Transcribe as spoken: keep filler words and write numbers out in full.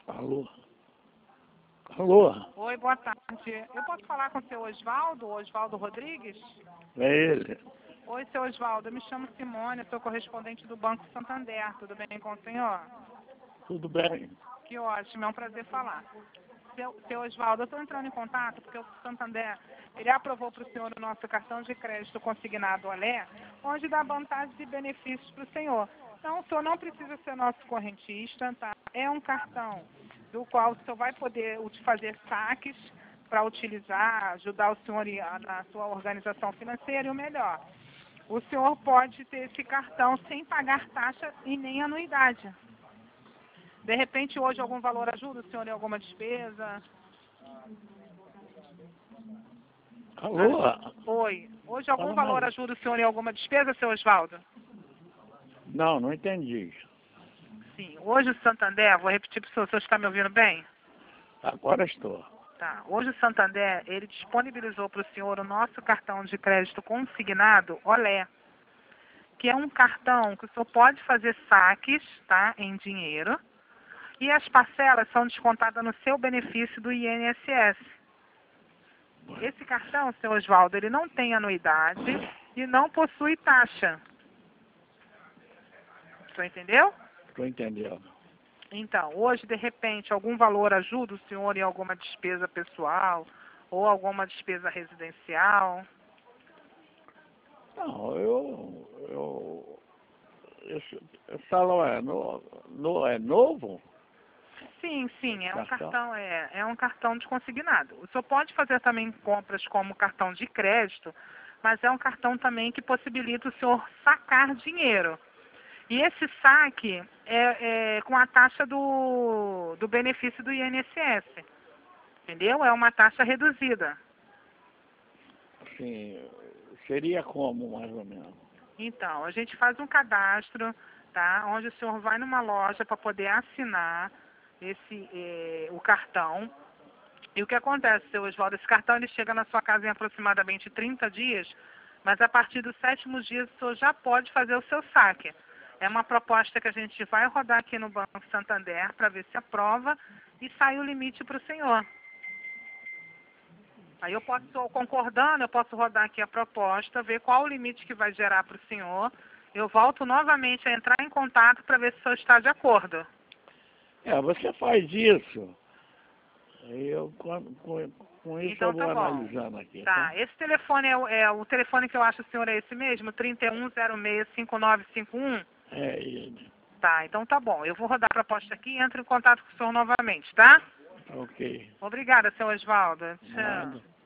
Alô? Alô? Oi, boa tarde. Eu posso falar com o seu Osvaldo, Osvaldo Rodrigues? É ele. Oi, seu Osvaldo. Eu me chamo Simone, sou correspondente do Banco Santander. Tudo bem com o senhor? Tudo bem? Que ótimo, é um prazer falar. Seu, seu Osvaldo, eu estou entrando em contato porque o Santander ele aprovou para o senhor o nosso cartão de crédito consignado Olé, onde dá vantagens e benefícios para o senhor. Então, o senhor não precisa ser nosso correntista, tá? É um cartão do qual o senhor vai poder fazer saques para utilizar, ajudar o senhor na sua organização financeira e o melhor. O senhor pode ter esse cartão sem pagar taxa e nem anuidade. De repente, hoje algum valor ajuda o senhor em alguma despesa? Alô? Ah, oi. Hoje algum Fala valor mais. ajuda o senhor em alguma despesa, seu Osvaldo? Não, não entendi. Sim. Hoje o Santander, vou repetir para o senhor, o senhor está me ouvindo bem? Agora estou. Tá. Hoje o Santander, ele disponibilizou para o senhor o nosso cartão de crédito consignado Olé, que é um cartão que o senhor pode fazer saques, tá, em dinheiro, e as parcelas são descontadas no seu benefício do I N S S. Esse cartão, seu Osvaldo, ele não tem anuidade e não possui taxa. O senhor entendeu? Estou entendendo. Então, hoje, de repente, algum valor ajuda o senhor em alguma despesa pessoal ou alguma despesa residencial? Não, eu... eu esse, esse salão é, no, no, é novo? Sim, sim, é um Cartão? cartão, é, é um cartão de consignado. O senhor pode fazer também compras como cartão de crédito, mas é um cartão também que possibilita o senhor sacar dinheiro. E esse saque é, é com a taxa do, do benefício do I N S S, entendeu? É uma taxa reduzida. Assim, seria como, mais ou menos? Então, a gente faz um cadastro, tá? Onde o senhor vai numa loja para poder assinar esse, eh, o cartão. E o que acontece, seu Osvaldo? Esse cartão ele chega na sua casa em aproximadamente trinta dias, mas a partir dos sétimos dias o senhor já pode fazer o seu saque. É uma proposta que a gente vai rodar aqui no Banco Santander para ver se aprova e sai o limite para o senhor. Aí eu posso, concordando, eu posso rodar aqui a proposta, ver qual o limite que vai gerar para o senhor. Eu volto novamente a entrar em contato para ver se o senhor está de acordo. É, você faz isso. Eu, com, com, com isso Então eu tá vou bom. analisando aqui, Tá, tá? esse telefone é, o- é o telefone que eu acho o senhor é esse mesmo? trinta e um zero seis cinco nove cinco um? É ele. Tá, então tá bom. Eu vou rodar a proposta aqui e entro em contato com o senhor novamente, tá? Ok. Obrigada, seu Osvaldo. Tchau. Nada.